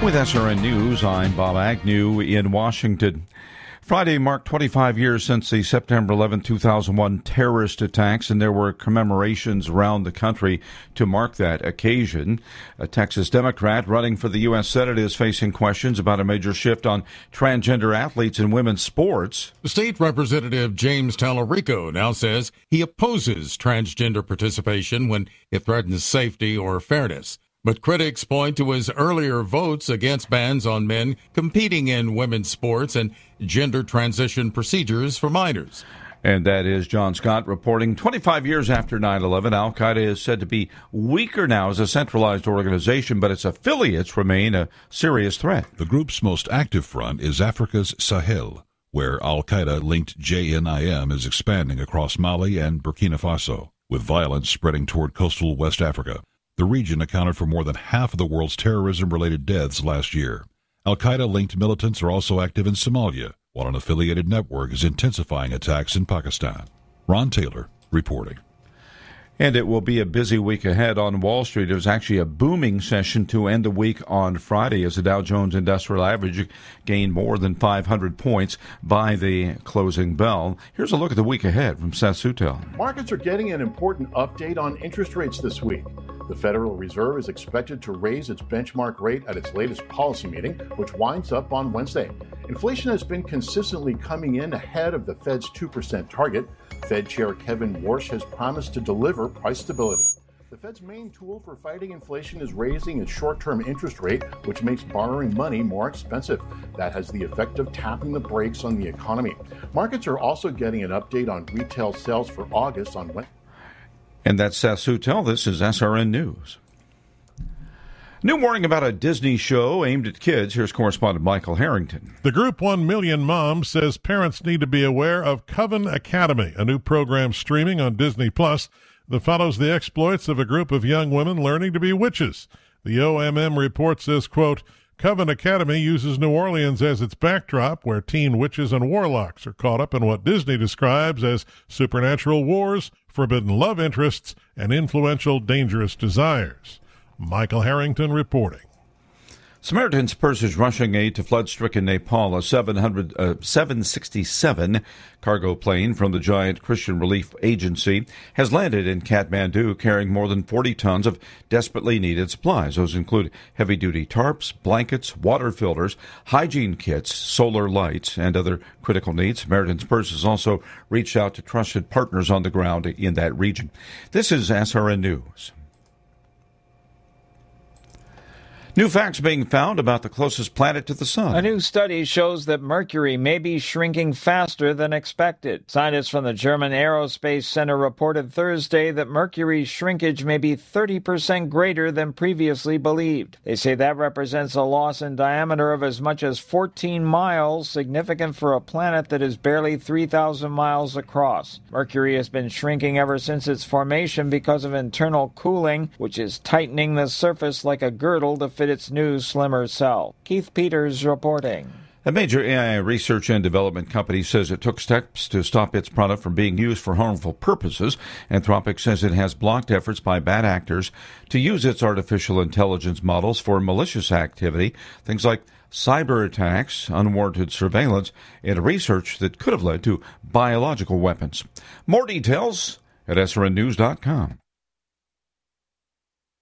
With SRN News, I'm Bob Agnew in Washington. Friday marked 25 years since the September 11, 2001 terrorist attacks, and there were commemorations around the country to mark that occasion. A Texas Democrat running for the U.S. Senate is facing questions about a major shift on transgender athletes in women's sports. State Representative James Tallarico now says he opposes transgender participation when it threatens safety or fairness. But critics point to his earlier votes against bans on men competing in women's sports and gender transition procedures for minors. And that is John Scott reporting 25 years after 9/11. Al-Qaeda is said to be weaker now as a centralized organization, but its affiliates remain a serious threat. The group's most active front is Africa's Sahel, where Al-Qaeda-linked JNIM is expanding across Mali and Burkina Faso, with violence spreading toward coastal West Africa. The region accounted for more than half of the world's terrorism-related deaths last year. Al-Qaeda-linked militants are also active in Somalia, while an affiliated network is intensifying attacks in Pakistan. Ron Taylor reporting. And it will be a busy week ahead on Wall Street. It was actually a booming session to end the week on Friday as the Dow Jones Industrial Average gained more than 500 points by the closing bell. Here's a look at the week ahead from Seth Sutel. Markets are getting an important update on interest rates this week. The Federal Reserve is expected to raise its benchmark rate at its latest policy meeting, which winds up on Wednesday. Inflation has been consistently coming in ahead of the Fed's 2% target. Fed Chair Kevin Warsh has promised to deliver price stability. The Fed's main tool for fighting inflation is raising its short-term interest rate, which makes borrowing money more expensive. That has the effect of tapping the brakes on the economy. Markets are also getting an update on retail sales for August on Wednesday. And that's Seth Sutel. This is SRN News. New warning about a Disney show aimed at kids. Here's correspondent Michael Harrington. The group 1 Million Moms says parents need to be aware of Coven Academy, a new program streaming on Disney Plus that follows the exploits of a group of young women learning to be witches. The OMM report says, quote, Coven Academy uses New Orleans as its backdrop, where teen witches and warlocks are caught up in what Disney describes as supernatural wars, forbidden love interests, and influential dangerous desires. Michael Harrington reporting. Samaritan's Purse is rushing aid to flood-stricken Nepal. A 767 cargo plane from the Giant Christian Relief Agency has landed in Kathmandu carrying more than 40 tons of desperately needed supplies. Those include heavy-duty tarps, blankets, water filters, hygiene kits, solar lights, and other critical needs. Samaritan's Purse has also reached out to trusted partners on the ground in that region. This is SRN News. New facts being found about the closest planet to the sun. A new study shows that Mercury may be shrinking faster than expected. Scientists from the German Aerospace Center reported Thursday that Mercury's shrinkage may be 30% greater than previously believed. They say that represents a loss in diameter of as much as 14 miles, significant for a planet that is barely 3,000 miles across. Mercury has been shrinking ever since its formation because of internal cooling, which is tightening the surface like a girdle to fit its new, slimmer cell. Keith Peters reporting. A major AI research and development company says it took steps to stop its product from being used for harmful purposes. Anthropic says it has blocked efforts by bad actors to use its artificial intelligence models for malicious activity, things like cyber attacks, unwarranted surveillance, and research that could have led to biological weapons. More details at srnnews.com.